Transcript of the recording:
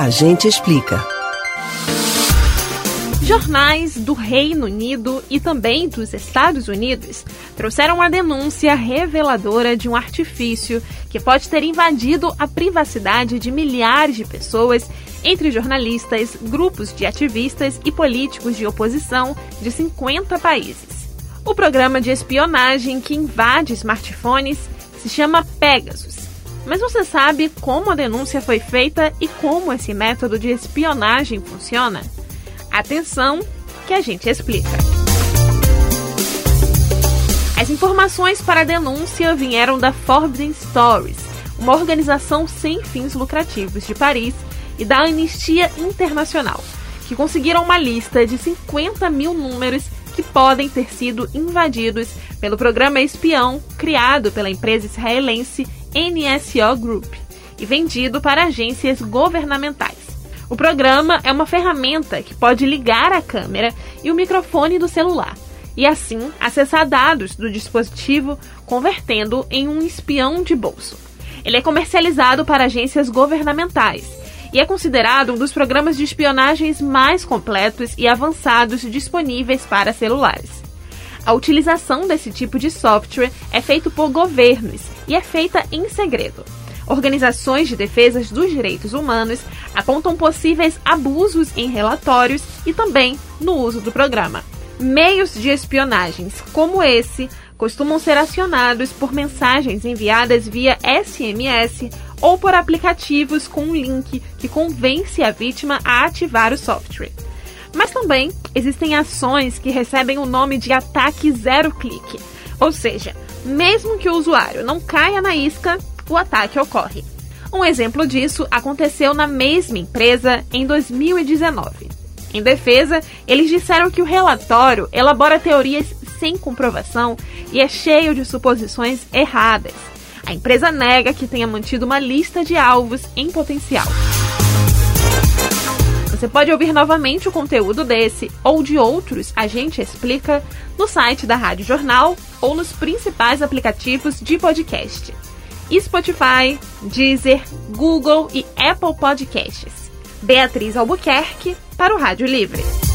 A gente explica. Jornais do Reino Unido e também dos Estados Unidos trouxeram uma denúncia reveladora de um artifício que pode ter invadido a privacidade de milhares de pessoas, entre jornalistas, grupos de ativistas e políticos de oposição de 50 países. O programa de espionagem que invade smartphones se chama Pegasus. Mas você sabe como a denúncia foi feita e como esse método de espionagem funciona? Atenção, que a gente explica. As informações para a denúncia vieram da Forbidden Stories, uma organização sem fins lucrativos de Paris, e da Anistia Internacional, que conseguiram uma lista de 50 mil números que podem ter sido invadidos pelo programa espião criado pela empresa israelense NSO Group e vendido para agências governamentais. O programa é uma ferramenta que pode ligar a câmera e o microfone do celular e, assim, acessar dados do dispositivo, convertendo em um espião de bolso. Ele é comercializado para agências governamentais e é considerado um dos programas de espionagens mais completos e avançados disponíveis para celulares. A utilização desse tipo de software é feita por governos e é feita em segredo. Organizações de defesa dos direitos humanos apontam possíveis abusos em relatórios e também no uso do programa. Meios de espionagens como esse costumam ser acionados por mensagens enviadas via SMS ou por aplicativos com um link que convence a vítima a ativar o software. Mas também existem ações que recebem o nome de ataque zero clique, ou seja, mesmo que o usuário não caia na isca, o ataque ocorre. Um exemplo disso aconteceu na mesma empresa em 2019. Em defesa, eles disseram que o relatório elabora teorias sem comprovação e é cheio de suposições erradas. A empresa nega que tenha mantido uma lista de alvos em potencial. Você pode ouvir novamente o conteúdo desse ou de outros A Gente Explica no site da Rádio Jornal ou nos principais aplicativos de podcast: Spotify, Deezer, Google e Apple Podcasts. Beatriz Albuquerque para o Rádio Livre.